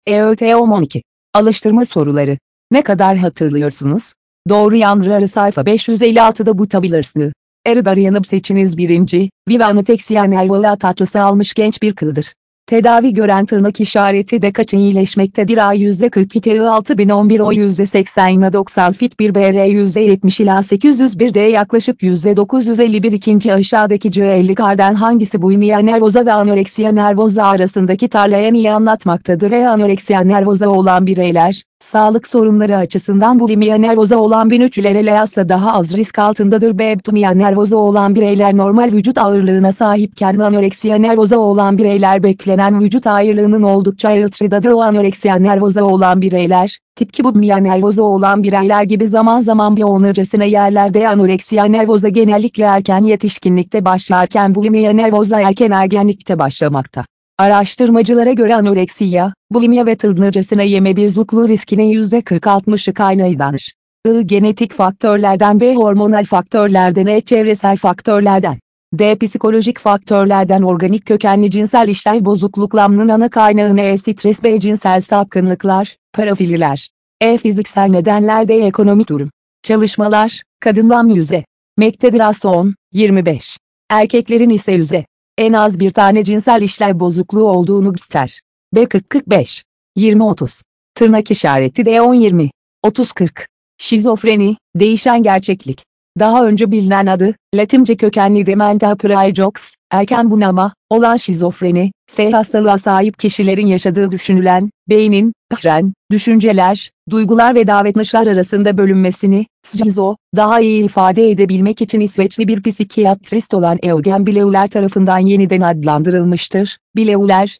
EÖTOM 12. Alıştırma soruları. Ne kadar hatırlıyorsunuz? Doğru yanları sayfa 556'da bulabilirsiniz. Arayıp seçiniz. 1. Vivanetexian Nervola tatlısı almış genç bir kızdır. Tedavi gören tırnak işareti de kaç iyileşmektedir? A %42 TI 6011 O %80 ila 90 Fit 1 BR %70 ila 801 D yaklaşık %951 İkinci aşağıdaki C50 kardan hangisi bulimia nervoza ve anoreksiya nervoza arasındaki tarlayı en iyi anlatmaktadır? Anoreksiya nervoza olan bireyler, sağlık sorunları açısından bulimia nervoza olan binüçlere leyasa daha az risk altındadır. Bulimia nervoza olan bireyler normal vücut ağırlığına sahipken anoreksiya nervoza olan bireyler beklenen vücut ağırlığının oldukça altındadır. Anoreksiya nervoza olan bireyler, tip 2 bulimia nervoza olan bireyler gibi zaman zaman bir onurcasına yerlerde anoreksiya nervoza genellikle erken yetişkinlikte başlarken bulimia nervoza erken ergenlikte başlamakta. Araştırmacılara göre anoreksiya, bulimia ve tırnırcasına yeme bozuklukluğu riskinin %40-60'ı kaynağıdır. Genetik faktörlerden, B hormonal faktörlerden, E çevresel faktörlerden, D psikolojik faktörlerden. Organik kökenli cinsel işlev bozukluklarının ana kaynağı E stres, B cinsel sapkınlıklar, parafililer, E fiziksel nedenler, D ekonomik durum. Çalışmalar, kadından yüze. Mektedir 25. Erkeklerin ise yüze. En az bir tane cinsel işlev bozukluğu olduğunu göster. B 40-45. 20-30. Tırnak işareti D 10-20. 30-40. Şizofreni, değişen gerçeklik. Daha önce bilinen adı, Latince kökenli dementia praecox, erken bunama, olan şizofreni, S hastalığa sahip kişilerin yaşadığı düşünülen, beynin, düşünceler, duygular ve davranışlar arasında bölünmesini, schizo, daha iyi ifade edebilmek için İsveçli bir psikiyatrist olan Eugen Bleuler tarafından yeniden adlandırılmıştır. Bleuler,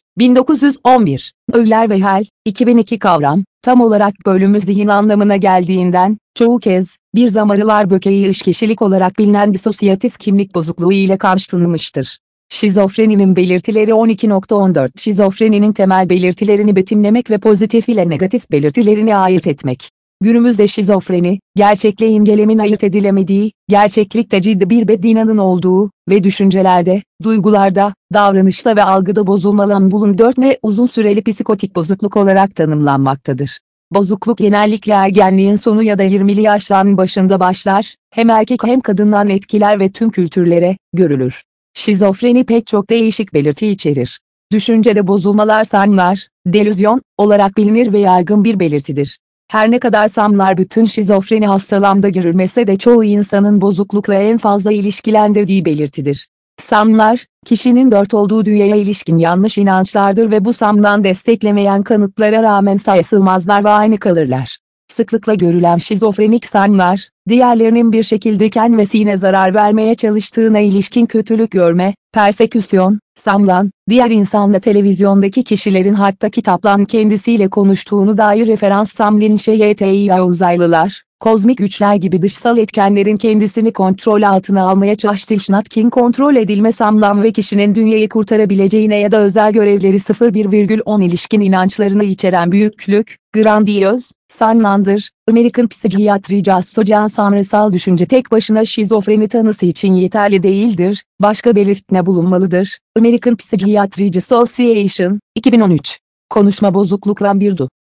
1911, Euler ve Hell, 2002 kavram, tam olarak bölümü zihin anlamına geldiğinden, çoğu kez, bir zamanlar bökeği iş kişilik olarak bilinen disosiyatif kimlik bozukluğu ile karşılanmıştır. Şizofreninin belirtileri 12.14 Şizofreninin temel belirtilerini betimlemek ve pozitif ile negatif belirtilerini ayırt etmek. Günümüzde şizofreni, gerçekle imgelemin ayırt edilemediği, gerçeklikte ciddi bir bedinanın olduğu ve düşüncelerde, duygularda, davranışta ve algıda bozulmaların bulunduğu 4 uzun süreli psikotik bozukluk olarak tanımlanmaktadır. Bozukluk genellikle ergenliğin sonu ya da 20'li yaşların başında başlar, hem erkek hem kadından etkiler ve tüm kültürlere görülür. Şizofreni pek çok değişik belirti içerir. Düşüncede bozulmalar sanılar, delüzyon olarak bilinir ve yaygın bir belirtidir. Her ne kadar sanılar bütün şizofreni hastalığında görülmese de çoğu insanın bozuklukla en fazla ilişkilendirdiği belirtidir. Sanılar, kişinin dört olduğu dünyaya ilişkin yanlış inançlardır ve bu sanılan desteklemeyen kanıtlara rağmen sarsılmazlar ve aynı kalırlar. Sıklıkla görülen şizofrenik sanılar, diğerlerinin bir şekilde kendisine zarar vermeye çalıştığına ilişkin kötülük görme, perseküsyon, sanılan, diğer insanla televizyondaki kişilerin hatta kitaplan kendisiyle konuştuğunu dair referans samlin şeyt'ya uzaylılar, kozmik güçler gibi dışsal etkenlerin kendisini kontrol altına almaya çalıştığına kontrol edilme sanılan ve kişinin dünyayı kurtarabileceğine ya da özel görevleri 0,1,10 ilişkin inançlarını içeren büyüklük, grandiyöz, sanılandır. Amerikan psikiyatrici Assocan sanrısal düşünce tek başına şizofreni tanısı için yeterli değildir, başka belirtme bulunmalıdır. American Psychiatric Association, 2013. Konuşma bozuklukla bir